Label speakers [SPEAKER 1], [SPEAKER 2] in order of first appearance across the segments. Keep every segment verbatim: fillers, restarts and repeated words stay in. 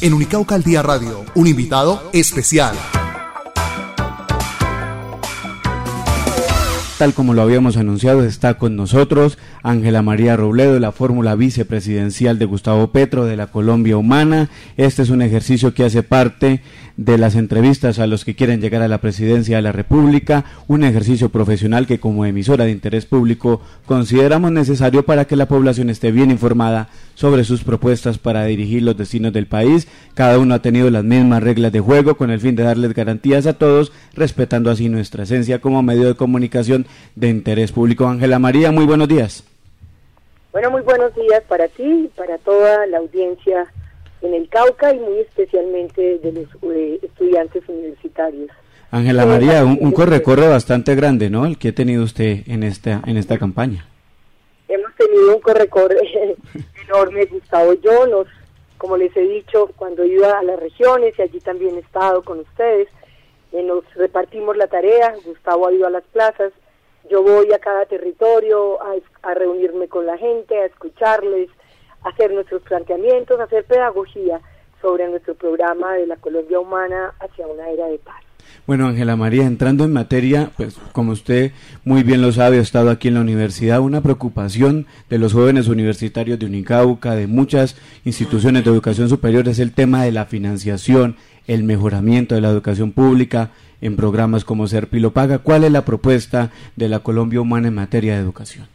[SPEAKER 1] en Unicauca al Día Radio, un invitado especial.
[SPEAKER 2] Tal como lo habíamos anunciado, está con nosotros Ángela María Robledo, de la fórmula vicepresidencial de Gustavo Petro, de la Colombia Humana. Este es un ejercicio que hace parte de las entrevistas a los que quieren llegar a la presidencia de la República, un ejercicio profesional que como emisora de interés público consideramos necesario para que la población esté bien informada sobre sus propuestas para dirigir los destinos del país. Cada uno ha tenido las mismas reglas de juego con el fin de darles garantías a todos, respetando así nuestra esencia como medio de comunicación de interés público. Ángela María, muy buenos días.
[SPEAKER 3] Bueno, muy buenos días para ti y para toda la audiencia en el Cauca y muy especialmente de los eh, estudiantes universitarios.
[SPEAKER 2] Ángela eh, María, un, un corre-corre bastante grande, ¿no?, el que ha tenido usted en esta en esta campaña.
[SPEAKER 3] Hemos tenido un corre-corre enorme, Gustavo y yo, nos, como les he dicho, cuando iba a las regiones, y allí también he estado con ustedes, eh, nos repartimos la tarea. Gustavo ha ido a las plazas, yo voy a cada territorio a, a reunirme con la gente, a escucharles, a hacer nuestros planteamientos, a hacer pedagogía sobre nuestro programa de la Colombia Humana hacia una era de paz.
[SPEAKER 2] Bueno, Ángela María, entrando en materia, pues como usted muy bien lo sabe, ha estado aquí en la universidad, una preocupación de los jóvenes universitarios de Unicauca, de muchas instituciones de educación superior, es el tema de la financiación, el mejoramiento de la educación pública en programas como Serpi lo Paga. ¿Cuál es la propuesta de la Colombia Humana en materia de educación?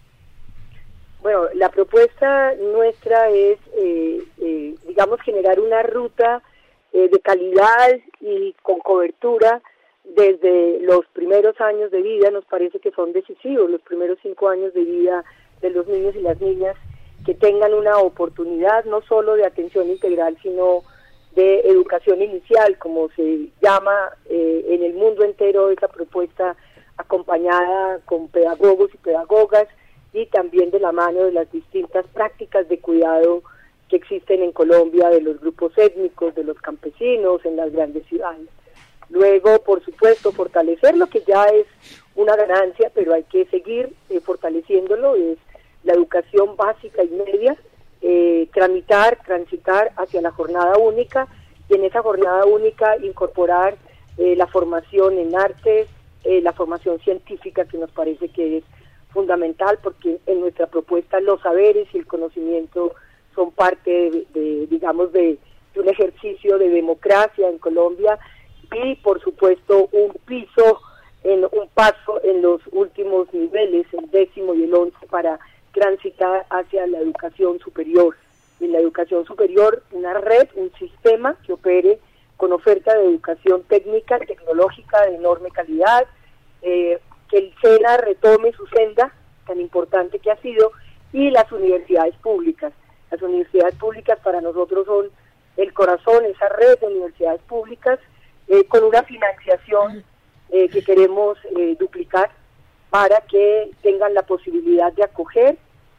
[SPEAKER 3] Bueno, la propuesta nuestra es, eh, eh, digamos, generar una ruta eh, de calidad y con cobertura desde los primeros años de vida. Nos parece que son decisivos los primeros cinco años de vida de los niños y las niñas, que tengan una oportunidad no solo de atención integral, sino de educación inicial, como se llama eh, en el mundo entero esa propuesta, acompañada con pedagogos y pedagogas, y también de la mano de las distintas prácticas de cuidado que existen en Colombia, de los grupos étnicos, de los campesinos en las grandes ciudades. Luego, por supuesto, fortalecer lo que ya es una ganancia, pero hay que seguir eh, fortaleciéndolo, es la educación básica y media, eh, tramitar, transitar hacia la jornada única, y en esa jornada única incorporar eh, la formación en artes, eh, la formación científica, que nos parece que es fundamental, porque en nuestra propuesta los saberes y el conocimiento son parte de, de digamos, de, de un ejercicio de democracia en Colombia, y por supuesto un piso, en un paso en los últimos niveles, el décimo y el once, para transitar hacia la educación superior. Y en la educación superior, una red, un sistema que opere con oferta de educación técnica, tecnológica de enorme calidad, eh, que el SENA retome su senda tan importante que ha sido, y las universidades públicas. Las universidades públicas para nosotros son el corazón, esa red de universidades públicas, eh, con una financiación eh, que queremos eh, duplicar para que tengan la posibilidad de acoger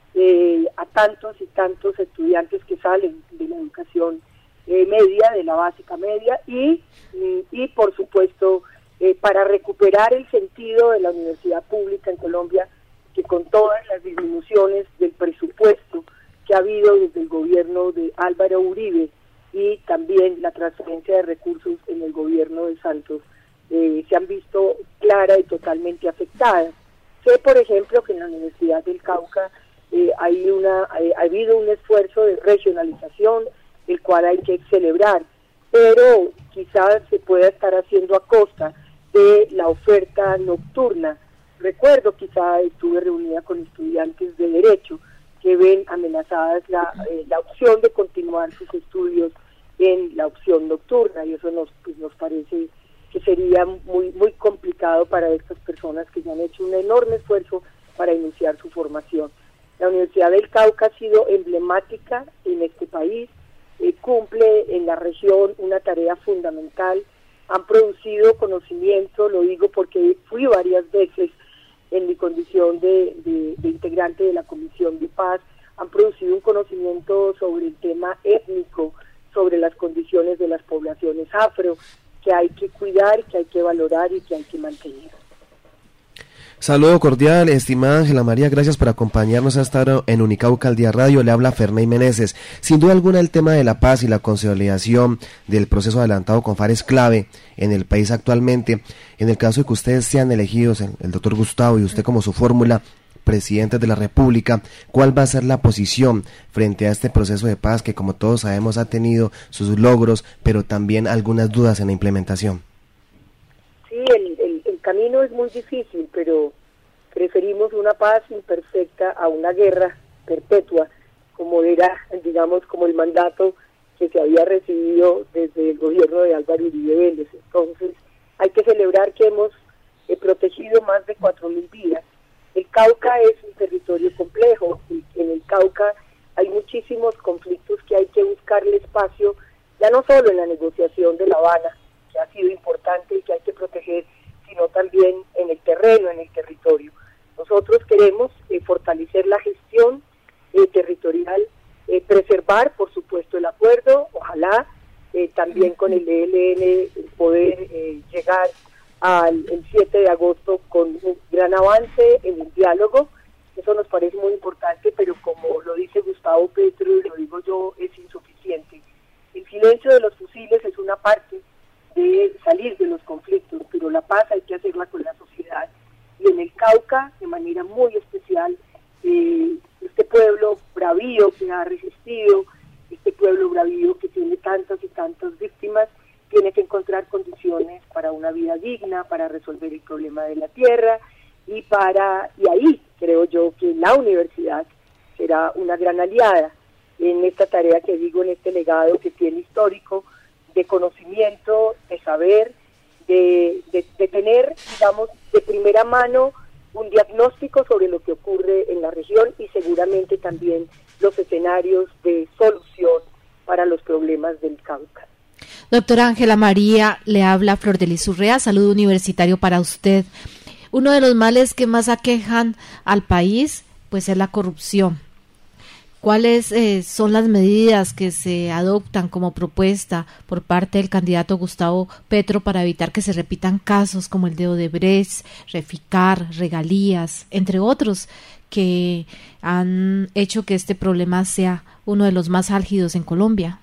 [SPEAKER 3] eh, a tantos y tantos estudiantes que salen de la educación eh, media, de la básica media, y, y, y por supuesto eh, para recuperar el sentido de la universidad pública en Colombia, que con todas las disminuciones del presupuesto que ha habido desde el gobierno de Álvaro Uribe y también la transferencia de recursos en el gobierno de Santos, eh, se han visto clara y totalmente afectadas. Sé, por ejemplo, que en la Universidad del Cauca eh, hay una, eh, ha habido un esfuerzo de regionalización, el cual hay que celebrar, pero quizás se pueda estar haciendo a costa de la oferta nocturna. Recuerdo, quizá estuve reunida con estudiantes de Derecho que ven amenazadas la, eh, la opción de continuar sus estudios en la opción nocturna, y eso nos, pues, nos parece que sería muy muy complicado para estas personas que ya han hecho un enorme esfuerzo para iniciar su formación. La Universidad del Cauca ha sido emblemática en este país, eh, cumple en la región una tarea fundamental, han producido conocimiento, lo digo porque fui varias veces en mi condición de, de, de integrante de la Comisión de Paz, han producido un conocimiento sobre el tema étnico, sobre las condiciones de las poblaciones afro, que hay que cuidar, que hay que valorar y que hay que mantener.
[SPEAKER 4] Saludo cordial, estimada Ángela María, gracias por acompañarnos a esta hora en Unicauca al Día Radio. Le habla Ferney Meneses. Sin duda alguna, el tema de la paz y la consolidación del proceso adelantado con FARC es clave en el país actualmente. En el caso de que ustedes sean elegidos, el, el doctor Gustavo y usted como su fórmula, presidente de la República, ¿cuál va a ser la posición frente a este proceso de paz que, como todos sabemos, ha tenido sus logros, pero también algunas dudas en la implementación?
[SPEAKER 3] Sí, el, el, el camino es muy difícil, pero preferimos una paz imperfecta a una guerra perpetua, como era, digamos, como el mandato que se había recibido desde el gobierno de Álvaro Uribe Vélez. Entonces, hay que celebrar que hemos eh, protegido más de cuatro mil vidas. El Cauca es un territorio complejo, en el Cauca hay muchísimos conflictos que hay que buscarle espacio, ya no solo en la negociación de La Habana, que ha sido importante y que hay que proteger, sino también en el terreno, en el territorio. Nosotros queremos eh, fortalecer la gestión eh, territorial, eh, preservar, por supuesto, el acuerdo, ojalá eh, también con el E L N poder eh, llegar al el siete de agosto con un gran avance en el diálogo. Eso nos parece muy importante, pero como lo dice Gustavo Petro y lo digo yo, es insuficiente. El silencio de los fusiles es una parte de salir de los conflictos, pero la paz hay que hacerla con la sociedad. Y en el Cauca, de manera muy especial, eh, este pueblo bravío que ha resistido, este pueblo bravío que tiene tantas y tantas víctimas, tiene que encontrar condiciones para una vida digna, para resolver el problema de la tierra, y para y ahí creo yo que la universidad será una gran aliada en esta tarea que digo, en este legado que tiene histórico, de conocimiento, de saber, de, de, de tener, digamos, de primera mano un diagnóstico sobre lo que ocurre en la región y seguramente también los escenarios de solución para los problemas del Cauca.
[SPEAKER 5] Doctora Ángela María, le habla Flor de Lis Urrea, saludo universitario para usted. Uno de los males que más aquejan al país, pues es la corrupción. ¿Cuáles eh, son las medidas que se adoptan como propuesta por parte del candidato Gustavo Petro para evitar que se repitan casos como el de Odebrecht, Reficar, Regalías, entre otros, que han hecho que este problema sea uno de los más álgidos en Colombia?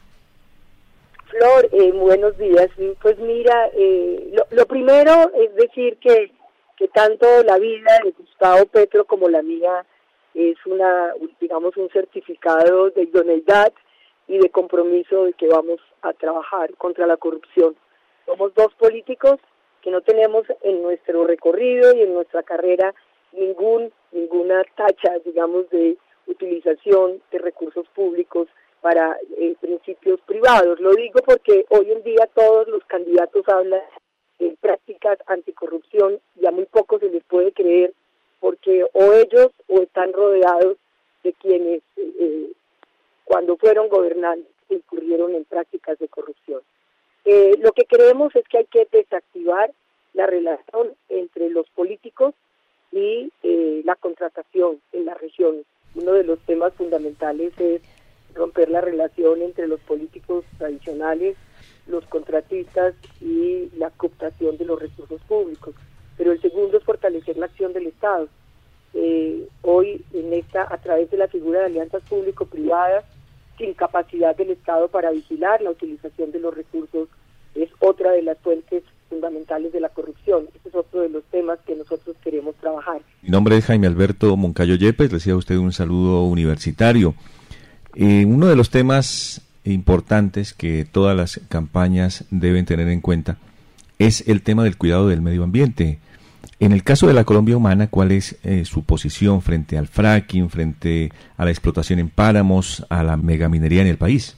[SPEAKER 3] Flor, eh, buenos días. Pues mira, eh, lo, lo primero es decir que, que tanto la vida de Gustavo Petro como la mía es una, digamos, un certificado de idoneidad y de compromiso de que vamos a trabajar contra la corrupción. Somos dos políticos que no tenemos en nuestro recorrido y en nuestra carrera ningún ninguna tacha, digamos, de utilización de recursos públicos para eh, principios privados. Lo digo porque hoy en día todos los candidatos hablan de prácticas anticorrupción y a muy pocos se les puede creer, porque o ellos o están rodeados de quienes eh, cuando fueron gobernantes incurrieron en prácticas de corrupción. Eh, lo que creemos es que hay que desactivar la relación entre los políticos y eh, la contratación en la región. Uno de los temas fundamentales es romper la relación entre los políticos tradicionales, los contratistas y la cooptación de los recursos públicos. Pero el segundo es fortalecer la acción del Estado. Eh, hoy, en esta, a través de la figura de alianzas público-privadas, sin capacidad del Estado para vigilar la utilización de los recursos, es otra de las fuentes fundamentales de la corrupción. Este es otro de los temas que nosotros queremos trabajar.
[SPEAKER 6] Mi nombre es Jaime Alberto Moncayo Yepes, le decía a usted un saludo universitario. Eh, uno de los temas importantes que todas las campañas deben tener en cuenta es el tema del cuidado del medio ambiente. En el caso de la Colombia Humana, ¿cuál es eh, su posición frente al fracking, frente a la explotación en páramos, a la megaminería en el país?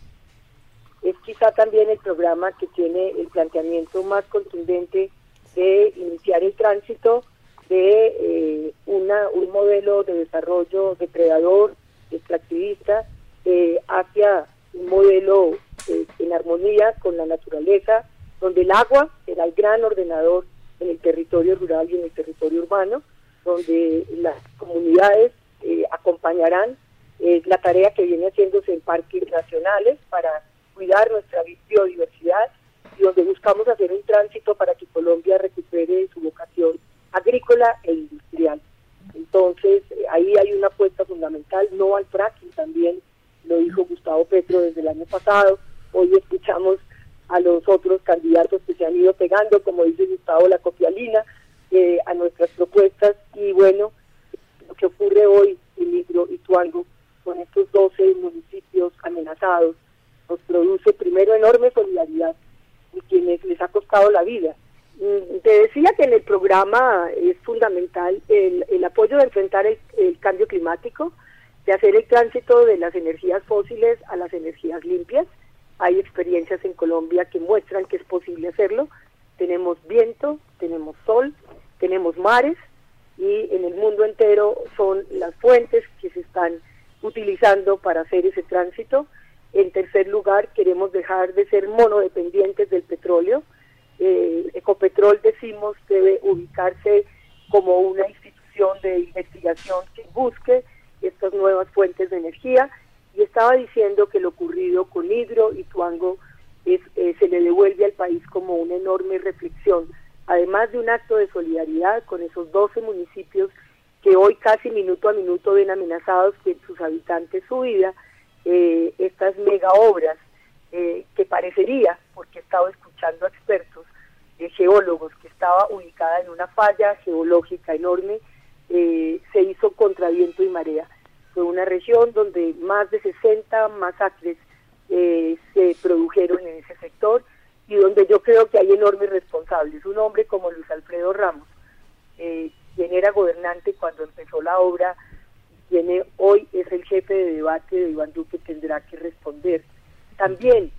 [SPEAKER 3] Es quizá también el programa que tiene el planteamiento más contundente de iniciar el tránsito de eh, una un modelo de desarrollo depredador, extractivista, eh, hacia un modelo eh, en armonía con la naturaleza, donde el agua será el gran ordenador en el territorio rural y en el territorio urbano, donde las comunidades eh, acompañarán eh, la tarea que viene haciéndose en parques nacionales para cuidar nuestra biodiversidad y donde buscamos hacer un tránsito para que Colombia recupere su vocación agrícola e industrial. Entonces, ahí hay una apuesta fundamental, no al fracking, también lo dijo Gustavo Petro desde el año pasado. Hoy escuchamos a los otros candidatos que se han ido pegando, como dice Gustavo, la copialina, eh, a nuestras propuestas. Y bueno, lo que ocurre hoy en Hidro y Tuango, con estos doce municipios amenazados, nos produce primero enorme solidaridad y quienes les ha costado la vida. Te decía que en el programa es fundamental el, el apoyo de enfrentar el, el cambio climático, de hacer el tránsito de las energías fósiles a las energías limpias. Hay experiencias en Colombia que muestran que es posible hacerlo. Tenemos viento, tenemos sol, tenemos mares, y en el mundo entero son las fuentes que se están utilizando para hacer ese tránsito. En tercer lugar, queremos dejar de ser monodependientes del petróleo. Eh, Ecopetrol, decimos, debe ubicarse como una institución de investigación que busque estas nuevas fuentes de energía, y estaba diciendo que lo ocurrido con Hidro y Tuango es, eh, se le devuelve al país como una enorme reflexión, además de un acto de solidaridad con esos doce municipios que hoy casi minuto a minuto ven amenazados que sus habitantes su vida, eh, estas mega obras eh, que parecería, porque he estado escuchando a expertos, eh, geólogos, que estaba ubicada en una falla geológica enorme, eh, se hizo contra viento y marea. Fue una región donde más de sesenta masacres eh, se produjeron en ese sector, y donde yo creo que hay enormes responsables. Un hombre como Luis Alfredo Ramos, eh, quien era gobernante cuando empezó la obra, quien hoy es el jefe de debate de Iván Duque, tendrá que responder. También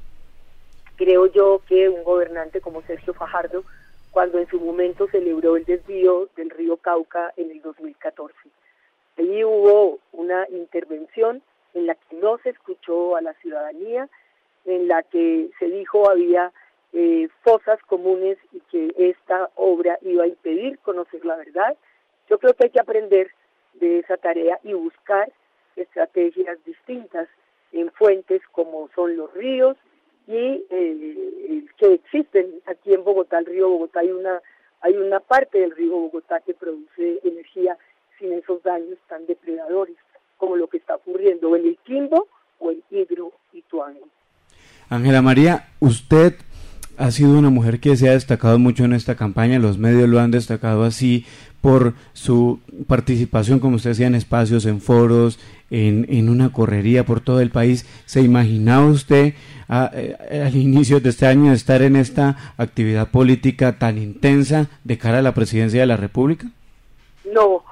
[SPEAKER 3] creo yo que un gobernante como Sergio Fajardo, cuando en su momento celebró el desvío del río Cauca en el dos mil catorce. Ahí hubo una intervención en la que no se escuchó a la ciudadanía, en la que se dijo había eh, fosas comunes y que esta obra iba a impedir conocer la verdad. Yo creo que hay que aprender de esa tarea y buscar estrategias distintas en fuentes como son los ríos y eh, que existen aquí en Bogotá. El río Bogotá, hay una hay una parte del río Bogotá que produce energía sin esos daños tan depredadores como lo que está ocurriendo en el Quimbo o en Hidro y Tuango.
[SPEAKER 2] Ángela María, usted ha sido una mujer que se ha destacado mucho en esta campaña, los medios lo han destacado así por su participación, como usted decía, en espacios, en foros, en, en una correría por todo el país. ¿Se imaginaba usted a, a, al inicio de este año estar en esta actividad política tan intensa de cara a la presidencia de la República?
[SPEAKER 3] No,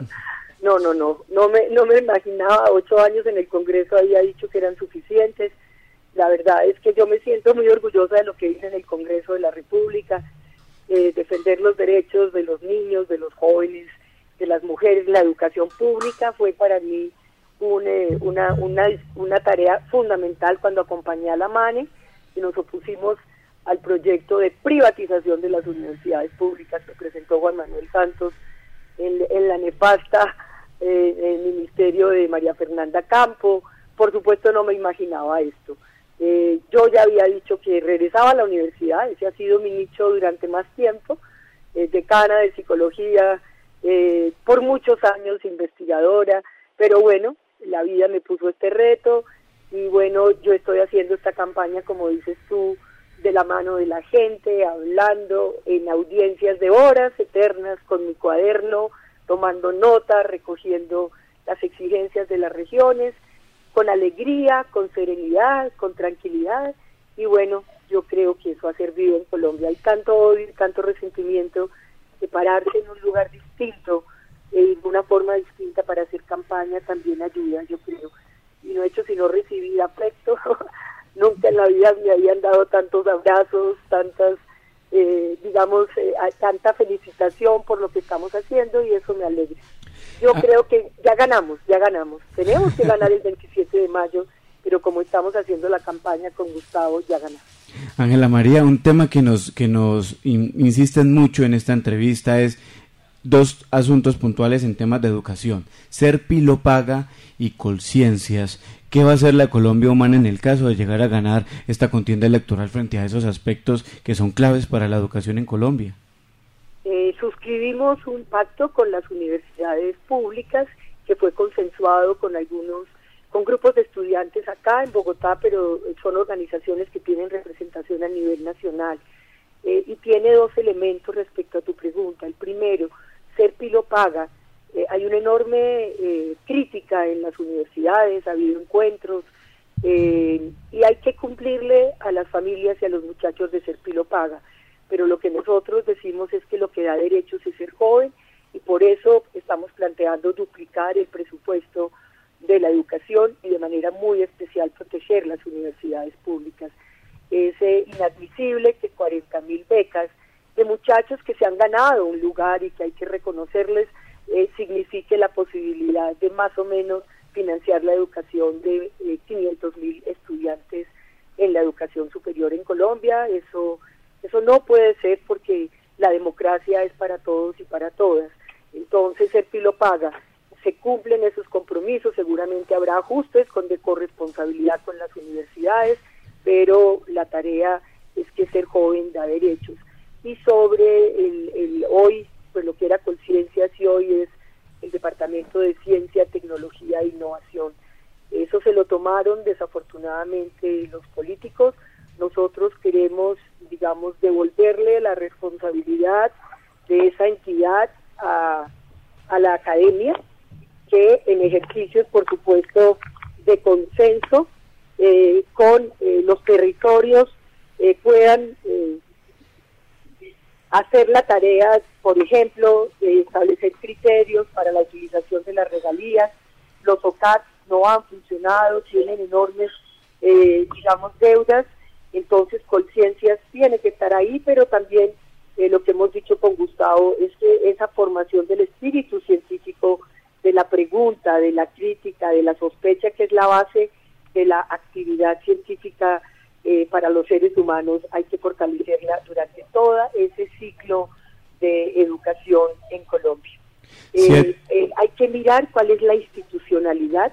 [SPEAKER 3] no, no, no, no me, no me imaginaba. Ocho años en el Congreso había dicho que eran suficientes. La verdad es que yo me siento muy orgullosa de lo que hice en el Congreso de la República, eh, defender los derechos de los niños, de los jóvenes, de las mujeres. La educación pública fue para mí un, eh, una, una, una tarea fundamental cuando acompañé a la MANE y nos opusimos al proyecto de privatización de las universidades públicas que presentó Juan Manuel Santos en, en la nefasta eh, el ministerio de María Fernanda Campo. Por supuesto no me imaginaba esto. Eh, yo ya había dicho que regresaba a la universidad, ese ha sido mi nicho durante más tiempo, eh, decana de psicología, eh, por muchos años investigadora, pero bueno, la vida me puso este reto y bueno, yo estoy haciendo esta campaña, como dices tú, de la mano de la gente, hablando en audiencias de horas eternas con mi cuaderno, tomando nota, recogiendo las exigencias de las regiones, con alegría, con serenidad, con tranquilidad, y bueno, yo creo que eso ha servido en Colombia. Hay tanto odio, tanto resentimiento, de pararse en un lugar distinto, eh, de una forma distinta para hacer campaña también ayuda, yo creo. Y no he hecho sino recibir afecto. Nunca en la vida me habían dado tantos abrazos, tantas, eh, digamos, eh, tanta felicitación por lo que estamos haciendo, y eso me alegra. Yo ah. creo que ya ganamos, ya ganamos. Tenemos que ganar el veintisiete de mayo, pero como estamos haciendo la campaña con Gustavo, ya ganamos.
[SPEAKER 2] Ángela María, un tema que nos que nos in, insisten mucho en esta entrevista es dos asuntos puntuales en temas de educación: ser pilopaga y conciencias. ¿Qué va a hacer la Colombia Humana en el caso de llegar a ganar esta contienda electoral frente a esos aspectos que son claves para la educación en Colombia?
[SPEAKER 3] Eh, suscribimos un pacto con las universidades públicas que fue consensuado con algunos, con grupos de estudiantes acá en Bogotá, pero son organizaciones que tienen representación a nivel nacional. Eh, y tiene dos elementos respecto a tu pregunta. El primero, Serpi lo paga. Eh, hay una enorme eh, crítica en las universidades, ha habido encuentros, eh, y hay que cumplirle a las familias y a los muchachos de Serpi lo paga. Pero lo que nosotros decimos es que lo que da derechos es ser joven, y por eso estamos planteando duplicar el presupuesto de la educación y de manera muy especial proteger las universidades públicas. Es eh, inadmisible que cuarenta mil becas de muchachos que se han ganado un lugar y que hay que reconocerles eh, signifique la posibilidad de más o menos financiar la educación de eh, quinientos mil estudiantes en la educación superior en Colombia. Eso, eso no puede ser, porque la democracia es para todos y para todas. Entonces, Serpi lo paga. Se cumplen esos compromisos, seguramente habrá ajustes con de corresponsabilidad con las universidades, pero la tarea es que ser joven da derechos. Y sobre el, el hoy, pues lo que era Conciencias y hoy es el Departamento de Ciencia, Tecnología e Innovación. Eso se lo tomaron desafortunadamente los políticos. Nosotros queremos, digamos, devolverle la responsabilidad de esa entidad a, a la academia, que en ejercicios, por supuesto, de consenso eh, con eh, los territorios eh, puedan eh, hacer la tarea, por ejemplo, de establecer criterios para la utilización de las regalías. Los O C A T no han funcionado, tienen enormes, eh, digamos, deudas, entonces Conciencias tiene que estar ahí, pero también eh, lo que hemos dicho con Gustavo es que esa formación del espíritu científico, de la pregunta, de la crítica, de la sospecha, que es la base de la actividad científica eh, para los seres humanos, hay que fortalecerla durante todo ese ciclo de educación en Colombia. Sí. Eh, eh, hay que mirar cuál es la institucionalidad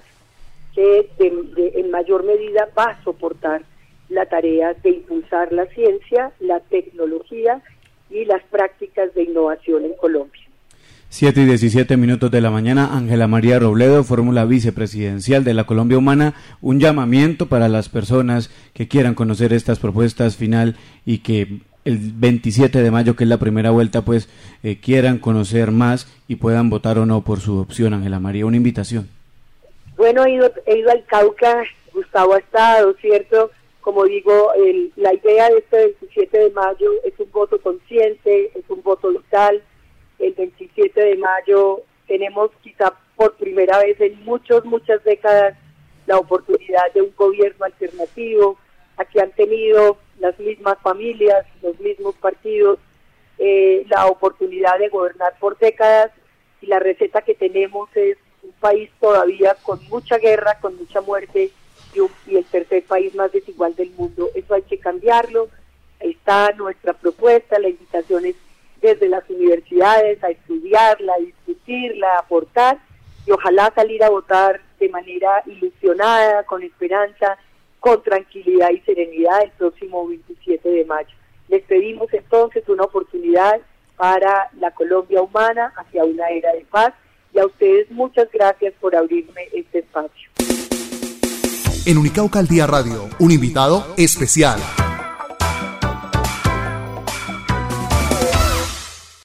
[SPEAKER 3] que de, de, en mayor medida va a soportar la tarea de impulsar la ciencia, la tecnología y las prácticas de innovación en Colombia.
[SPEAKER 2] siete y diecisiete minutos de la mañana. Ángela María Robledo, fórmula vicepresidencial de la Colombia Humana, un llamamiento para las personas que quieran conocer estas propuestas final y que el veintisiete de mayo, que es la primera vuelta, pues eh, quieran conocer más y puedan votar o no por su opción. Ángela María, una invitación.
[SPEAKER 3] Bueno, he ido, he ido al Cauca, Gustavo ha estado, ¿cierto? Como digo, el, la idea de este veintisiete de mayo es un voto consciente, es un voto local. El veintisiete de mayo tenemos quizá por primera vez en muchas, muchas décadas la oportunidad de un gobierno alternativo. Aquí han tenido las mismas familias, los mismos partidos, eh, la oportunidad de gobernar por décadas, y la receta que tenemos es un país todavía con mucha guerra, con mucha muerte, y, un, y el tercer país más desigual del mundo. Eso hay que cambiarlo. Ahí está nuestra propuesta, la invitación es desde las universidades a estudiarla, a discutirla, a aportar, y ojalá salir a votar de manera ilusionada, con esperanza, con tranquilidad y serenidad el próximo veintisiete de mayo. Les pedimos entonces una oportunidad para la Colombia humana hacia una era de paz, y a ustedes muchas gracias por abrirme este espacio.
[SPEAKER 1] En Unicauca al Día Radio, un invitado especial.